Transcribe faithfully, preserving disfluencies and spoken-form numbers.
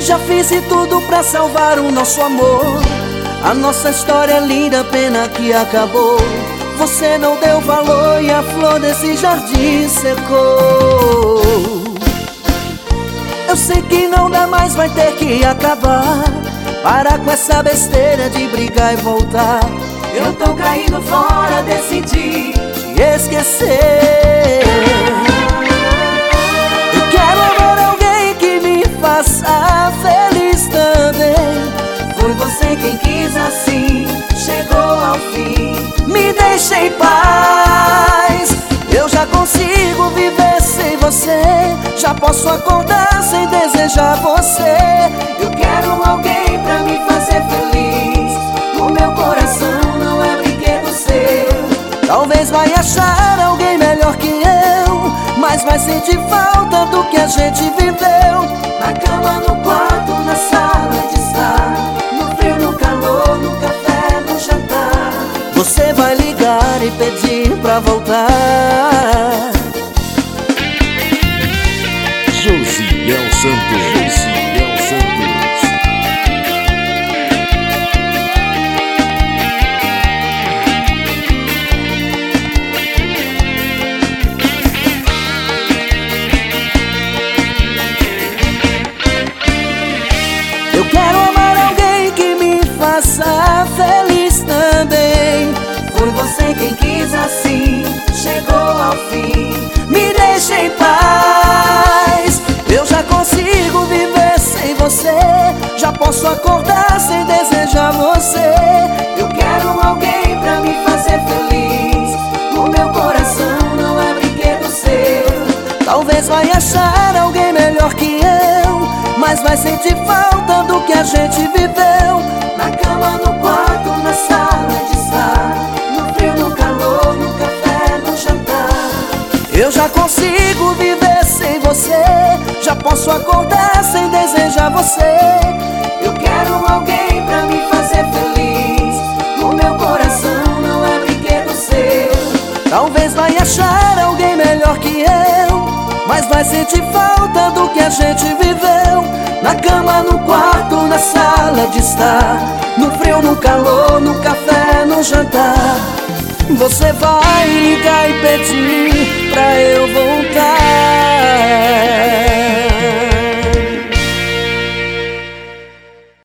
Já fiz de tudo pra salvar o nosso amor. A nossa história é linda, pena que acabou. Você não deu valor e a flor desse jardim secou. Eu sei que não dá mais, vai ter que acabar. Para com essa besteira de brigar e voltar. Eu tô caindo fora, decidi te esquecer. Eu quero amar alguém que me faça feliz também. Foi você quem quis assim, chegou ao fim. Me deixa em paz. Eu já consigo viver sem você. Já posso acordar sem desejar você. Eu quero alguém pra me fazer feliz. O meu coração não é brinquedo seu. Talvez vai achar alguém melhor que eu, mas vai sentir falta do que a gente viveu. Na cama, no quarto, na sala de estar, no frio, no calor, no café, no jantar. Você vai ligar e pedir pra voltar. Josiel Santos. Josiel Santos. Eu quero amar alguém que me faça feliz também. Foi você quem quis assim, chegou ao fim. Me deixa em paz. Eu já consigo viver sem você. Já posso acordar sem desejar você. Eu quero alguém pra me fazer feliz. O meu coração não é brinquedo seu. Talvez vai achar alguém melhor que eu, mas vai sentir falta do que a gente viveu. Na cama, no quarto, na sala de estar, no frio, no calor, no café, no jantar. Eu já consigo viver sem você. Já posso acordar sem desejar você. Eu quero alguém pra me fazer feliz. O meu coração não é brinquedo seu. Talvez vai achar alguém melhor que eu, mas vai sentir falta do que a gente viveu. Na cama, no quarto, na sala de estar, no frio, no calor, no café, no jantar. Você vai ligar e pedir pra eu voltar.